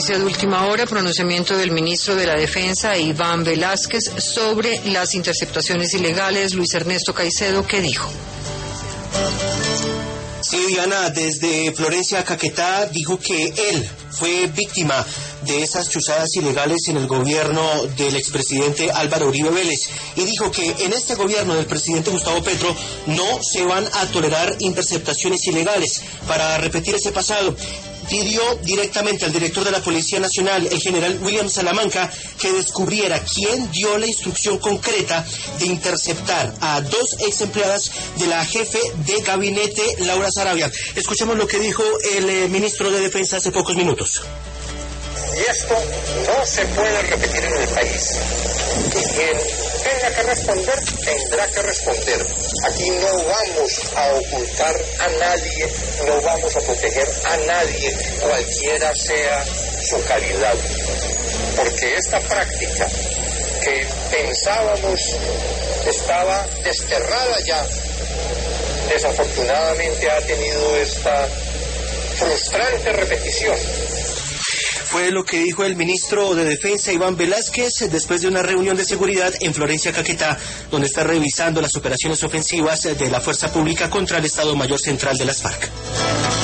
noticia de última hora, pronunciamiento del ministro de la Defensa, Iván Velásquez, sobre las interceptaciones ilegales. Luis Ernesto Caicedo, ¿qué dijo? Sí, Diana, desde Florencia Caquetá dijo que él fue víctima de esas chuzadas ilegales en el gobierno del expresidente Álvaro Uribe Vélez y dijo que en este gobierno del presidente Gustavo Petro no se van a tolerar interceptaciones ilegales. Para repetir ese pasado, pidió directamente al director de la Policía Nacional, el general William Salamanca, que descubriera quién dio la instrucción concreta de interceptar a 2 ex empleadas de la jefe de gabinete, Laura Sarabia. Escuchemos lo que dijo el ministro de Defensa hace pocos minutos. Y esto no se puede repetir en el país. Y quien tenga que responder, tendrá que responder. Aquí no vamos a ocultar a nadie, no vamos a proteger a nadie, cualquiera sea su calidad. Porque esta práctica que pensábamos estaba desterrada ya, desafortunadamente ha tenido esta frustrante repetición. Fue lo que dijo el ministro de Defensa, Iván Velásquez, después de una reunión de seguridad en Florencia Caquetá, donde está revisando las operaciones ofensivas de la Fuerza Pública contra el Estado Mayor Central de las FARC.